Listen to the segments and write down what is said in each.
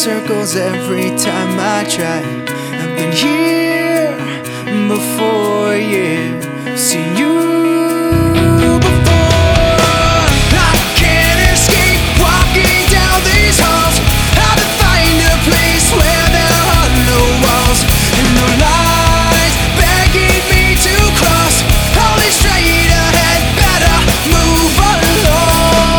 circles every time I try. I've been here before, yeah, seen you before. I can't escape walking down these halls. How to find a place where there are no walls and no lies begging me to cross. Only straight ahead, better move along.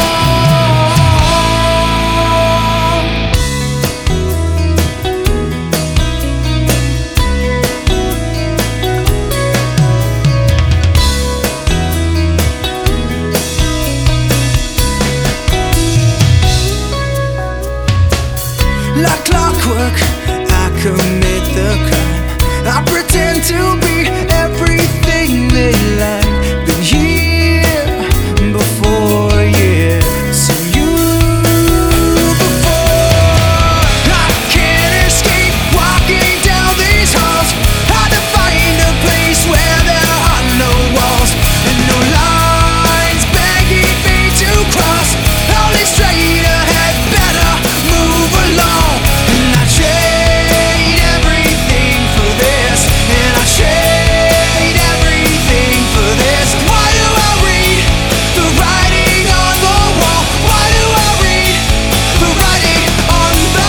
Like clockwork, I commit the crime. I pretend to be everything they like. Been here before, yeah, seen you before. I can't escape walking down these halls. Hard to find a place where there are no walls and no lines begging me to cross. Only straight ahead, better move along. And I trade everything for this, and I trade everything for this. Why do I read the writing on the wall? Why do I read the writing on the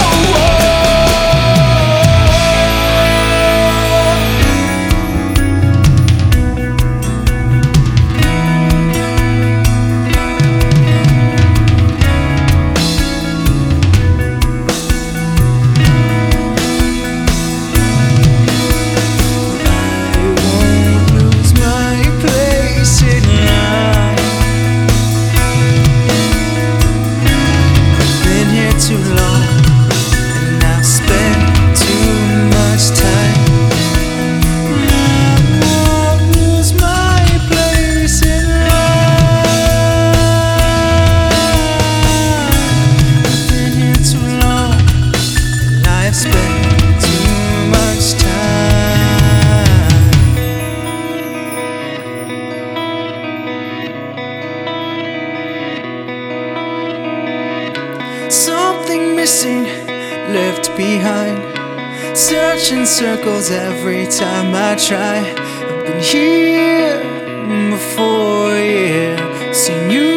something missing, left behind. Searching circles every time I try. I've been here before, yeah, seen you